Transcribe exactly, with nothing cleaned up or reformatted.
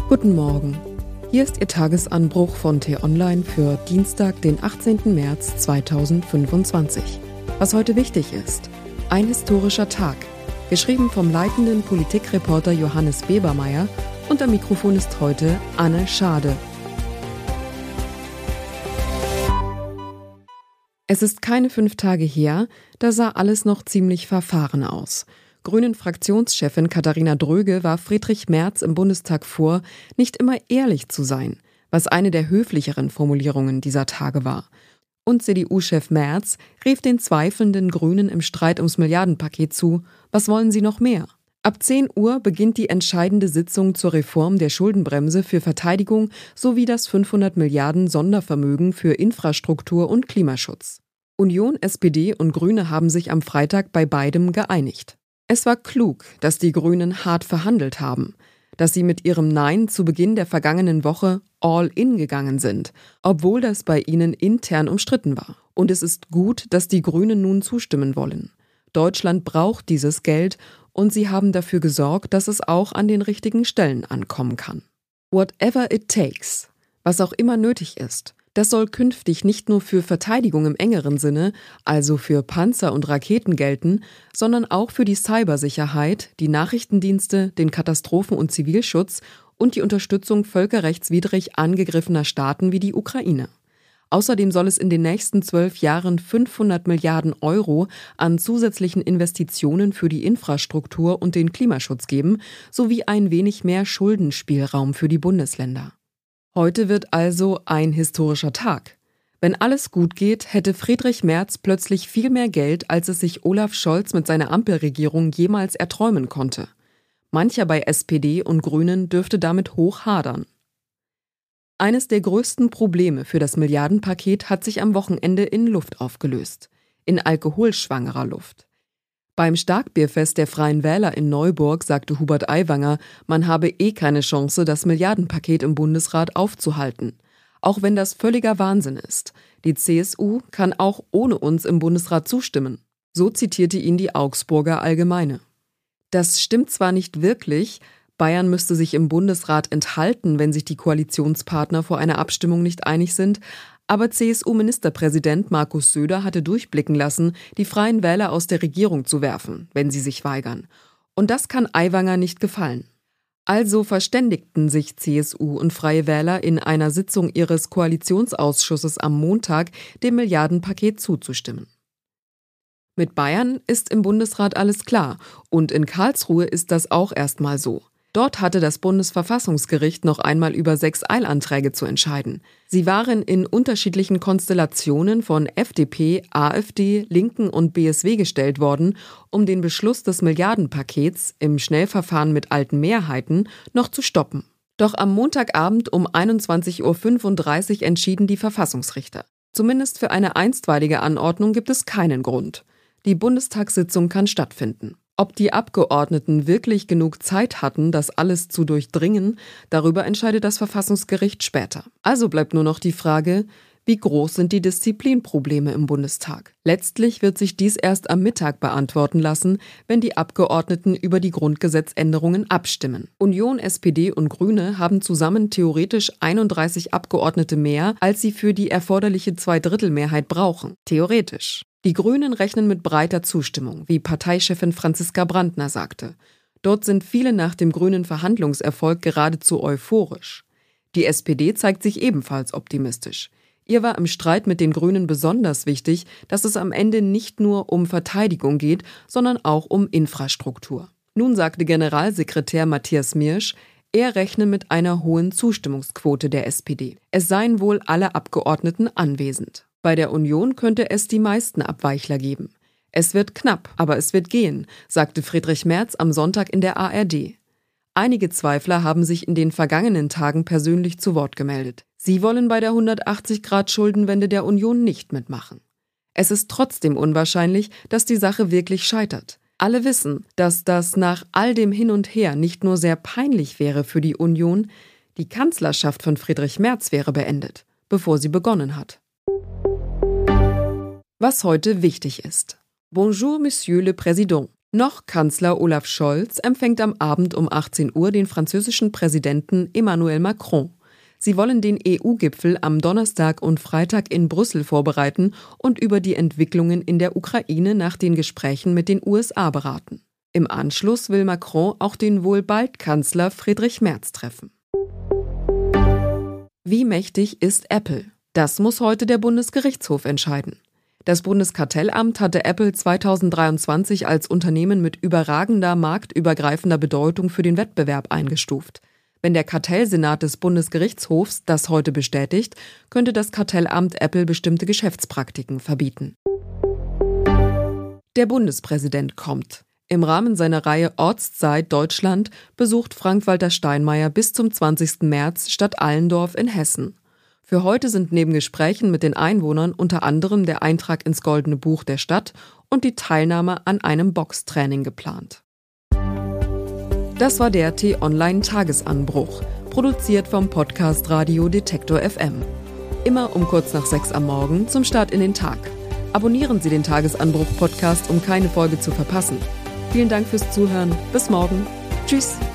Guten Morgen. Hier ist Ihr Tagesanbruch von T-Online für Dienstag, den achtzehnten März zweitausendfünfundzwanzig. Was heute wichtig ist: ein historischer Tag, geschrieben vom leitenden Politikreporter Johannes Bebermeier, und am Mikrofon ist heute Anne Schade. Es ist keine fünf Tage her, da sah alles noch ziemlich verfahren aus. Grünen-Fraktionschefin Katharina Dröge warf Friedrich Merz im Bundestag vor, nicht immer ehrlich zu sein, was eine der höflicheren Formulierungen dieser Tage war. Und C D U-Chef Merz rief den zweifelnden Grünen im Streit ums Milliardenpaket zu: Was wollen sie noch mehr? Ab zehn Uhr beginnt die entscheidende Sitzung zur Reform der Schuldenbremse für Verteidigung sowie das fünfhundert Milliarden Sondervermögen für Infrastruktur und Klimaschutz. Union, S P D und Grüne haben sich am Freitag bei beidem geeinigt. Es war klug, dass die Grünen hart verhandelt haben, dass sie mit ihrem Nein zu Beginn der vergangenen Woche all in gegangen sind, obwohl das bei ihnen intern umstritten war. Und es ist gut, dass die Grünen nun zustimmen wollen. Deutschland braucht dieses Geld und sie haben dafür gesorgt, dass es auch an den richtigen Stellen ankommen kann. Whatever it takes, was auch immer nötig ist. Das soll künftig nicht nur für Verteidigung im engeren Sinne, also für Panzer und Raketen gelten, sondern auch für die Cybersicherheit, die Nachrichtendienste, den Katastrophen- und Zivilschutz und die Unterstützung völkerrechtswidrig angegriffener Staaten wie die Ukraine. Außerdem soll es in den nächsten zwölf Jahren fünfhundert Milliarden Euro an zusätzlichen Investitionen für die Infrastruktur und den Klimaschutz geben, sowie ein wenig mehr Schuldenspielraum für die Bundesländer. Heute wird also ein historischer Tag. Wenn alles gut geht, hätte Friedrich Merz plötzlich viel mehr Geld, als es sich Olaf Scholz mit seiner Ampelregierung jemals erträumen konnte. Mancher bei S P D und Grünen dürfte damit hoch hadern. Eines der größten Probleme für das Milliardenpaket hat sich am Wochenende in Luft aufgelöst. In alkoholschwangerer Luft. Beim Starkbierfest der Freien Wähler in Neuburg sagte Hubert Aiwanger, man habe eh keine Chance, das Milliardenpaket im Bundesrat aufzuhalten. Auch wenn das völliger Wahnsinn ist. Die C S U kann auch ohne uns im Bundesrat zustimmen. So zitierte ihn die Augsburger Allgemeine. Das stimmt zwar nicht wirklich, Bayern müsste sich im Bundesrat enthalten, wenn sich die Koalitionspartner vor einer Abstimmung nicht einig sind, aber C S U-Ministerpräsident Markus Söder hatte durchblicken lassen, die Freien Wähler aus der Regierung zu werfen, wenn sie sich weigern. Und das kann Aiwanger nicht gefallen. Also verständigten sich C S U und Freie Wähler in einer Sitzung ihres Koalitionsausschusses am Montag, dem Milliardenpaket zuzustimmen. Mit Bayern ist im Bundesrat alles klar und in Karlsruhe ist das auch erstmal so. Dort hatte das Bundesverfassungsgericht noch einmal über sechs Eilanträge zu entscheiden. Sie waren in unterschiedlichen Konstellationen von F D P, AfD, Linken und B S W gestellt worden, um den Beschluss des Milliardenpakets im Schnellverfahren mit alten Mehrheiten noch zu stoppen. Doch am Montagabend um einundzwanzig Uhr fünfunddreißig entschieden die Verfassungsrichter. Zumindest für eine einstweilige Anordnung gibt es keinen Grund. Die Bundestagssitzung kann stattfinden. Ob die Abgeordneten wirklich genug Zeit hatten, das alles zu durchdringen, darüber entscheidet das Verfassungsgericht später. Also bleibt nur noch die Frage, wie groß sind die Disziplinprobleme im Bundestag? Letztlich wird sich dies erst am Mittag beantworten lassen, wenn die Abgeordneten über die Grundgesetzänderungen abstimmen. Union, S P D und Grüne haben zusammen theoretisch einunddreißig Abgeordnete mehr, als sie für die erforderliche Zweidrittelmehrheit brauchen. Theoretisch. Die Grünen rechnen mit breiter Zustimmung, wie Parteichefin Franziska Brandner sagte. Dort sind viele nach dem grünen Verhandlungserfolg geradezu euphorisch. Die S P D zeigt sich ebenfalls optimistisch. Ihr war im Streit mit den Grünen besonders wichtig, dass es am Ende nicht nur um Verteidigung geht, sondern auch um Infrastruktur. Nun sagte Generalsekretär Matthias Miersch, er rechne mit einer hohen Zustimmungsquote der S P D. Es seien wohl alle Abgeordneten anwesend. Bei der Union könnte es die meisten Abweichler geben. Es wird knapp, aber es wird gehen, sagte Friedrich Merz am Sonntag in der A R D. Einige Zweifler haben sich in den vergangenen Tagen persönlich zu Wort gemeldet. Sie wollen bei der hundertachtzig-Grad-Schuldenwende der Union nicht mitmachen. Es ist trotzdem unwahrscheinlich, dass die Sache wirklich scheitert. Alle wissen, dass das nach all dem Hin und Her nicht nur sehr peinlich wäre für die Union, die Kanzlerschaft von Friedrich Merz wäre beendet, bevor sie begonnen hat. Was heute wichtig ist. Bonjour, Monsieur le Président. Noch Kanzler Olaf Scholz empfängt am Abend um achtzehn Uhr den französischen Präsidenten Emmanuel Macron. Sie wollen den E U-Gipfel am Donnerstag und Freitag in Brüssel vorbereiten und über die Entwicklungen in der Ukraine nach den Gesprächen mit den U S A beraten. Im Anschluss will Macron auch den wohl bald Kanzler Friedrich Merz treffen. Wie mächtig ist Apple? Das muss heute der Bundesgerichtshof entscheiden. Das Bundeskartellamt hatte Apple zweitausenddreiundzwanzig als Unternehmen mit überragender marktübergreifender Bedeutung für den Wettbewerb eingestuft. Wenn der Kartellsenat des Bundesgerichtshofs das heute bestätigt, könnte das Kartellamt Apple bestimmte Geschäftspraktiken verbieten. Der Bundespräsident kommt. Im Rahmen seiner Reihe Ortszeit Deutschland besucht Frank-Walter Steinmeier bis zum zwanzigsten März Stadt Allendorf in Hessen. Für heute sind neben Gesprächen mit den Einwohnern unter anderem der Eintrag ins Goldene Buch der Stadt und die Teilnahme an einem Boxtraining geplant. Das war der T-Online-Tagesanbruch, produziert vom Podcast Radio Detektor F M. Immer um kurz nach sechs am Morgen zum Start in den Tag. Abonnieren Sie den Tagesanbruch-Podcast, um keine Folge zu verpassen. Vielen Dank fürs Zuhören. Bis morgen. Tschüss.